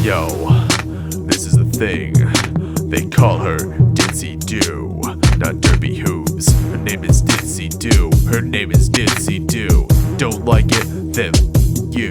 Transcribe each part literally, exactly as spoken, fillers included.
Yo, this is the thing. They call her Ditsy Doo, not Derpy Hooves. Her name is Ditsy Doo. Her name is Ditsy Doo. Don't like it? Then you.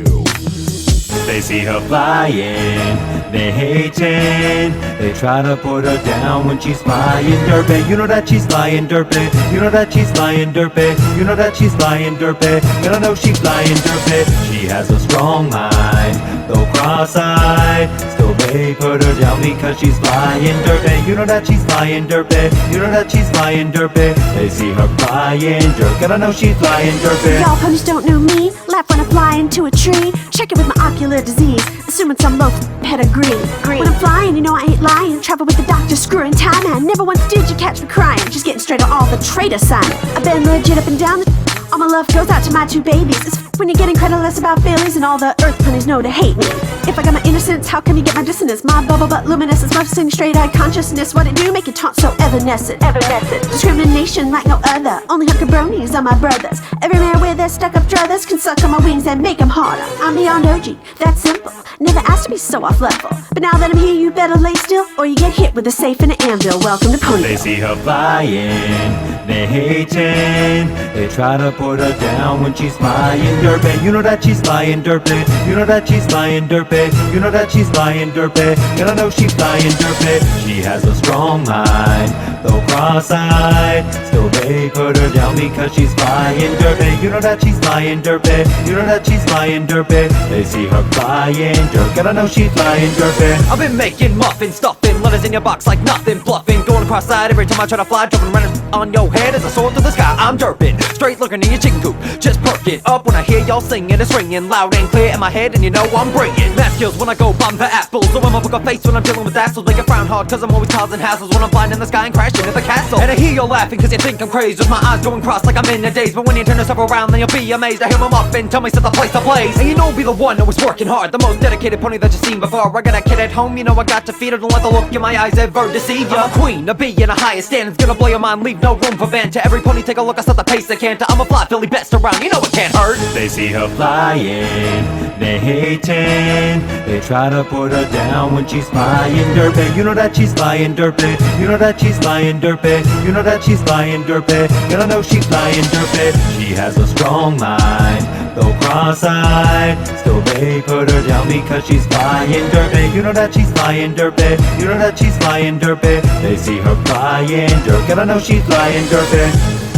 They see her flying, they hating. They try to put her down when she's flying derpy. You know that she's flying derpy. You know that she's flying derpy. You know that she's flying derpy. And I know she's flying derpy. She has a strong mind, though cross-eyed. Still they put her down because she's flying derpy. You know that she's flying derpy. You know that she's flying derpy. They see her flying derpy. And I know she's flying derpy. Y'all ponies don't know me. Laugh when I fly into a tree. Check it with my ocular disease, assuming some low pedigree. Green. When I'm flying, you know I ain't lying. Travel with the doctor, screwing time, man. Never once did you catch me crying. Just getting straight on all the traitor sign. I've been legit up and down the all my love goes out to my two babies. It's when you're getting credit about failures and all the earth ponies know to hate me. If I got my innocence, how come you get my dissonance? My bubble butt luminescence, muffling straight-eyed consciousness. What it do make it taunt so evanescent? Evanescent. Discrimination like no other. Only hooker bronies are my brothers. Every man with their stuck-up druthers can suck on my wings and make them harder. I'm beyond O G, that's simple. Never asked to be so off level. But now that I'm here, you better lay still, or you get hit with a safe and an anvil. Welcome to Ponyville. They see her flying, they hating. They try to put her down when she's flying derpy. You know that she's flying derpy. You know that she's flying derpy. You know that she's flying derpy. And I know she's flying derpy. She has a strong mind, though cross-eyed. Still they put her down because she's flying derpy. You know that she's flying derpy. You know that she's flying derpy. They see her flying derpy. And I know she's flying derpy. I've been making muffins, stuffing letters in your box like nothing, bluffing, going cross-eyed every time I try to fly, jumping running on your head as I soar through the sky. I'm derping, straight looking in your chicken coop. Just perk it up when I hear y'all singing. It's ringing loud and clear in my head, and you know I'm bringing math skills when I go bomb for apples. So I'm a poker face when I'm dealing with assholes. Make it frown hard cause I'm always causing hassles when I'm flying in the sky and crashing in the castle. And I hear y'all laughing cause you think I'm crazy, with my eyes going cross like I'm in a daze. But when you turn yourself around then you'll be amazed. I hear my muffin tell me set the place to blaze. And you know I'll be the one that was working hard, the most dedicated pony that you've seen before. I got a kid at home, you know I got to feed her. Don't let the look in my eyes ever deceive ya. I'm a queen, a bee in a highest standards, gonna blow your mind, leave no room for banter. Every pony take a look, I set the pace they can't. I'm a fly Philly best around, you know it can't hurt. They see her flying, they hating. They try to put her down when she's flying derpy. You know that she's flying derpy. You know that she's flying derpy. You know that she's flying derpy. And I know she's flying derpy. She has a strong mind, though cross-eyed. Still they put her down because she's flying derpy. You know that she's flying derpy. You know that she's flying derpy. They see her flying derpy. And I know she's flying derpy.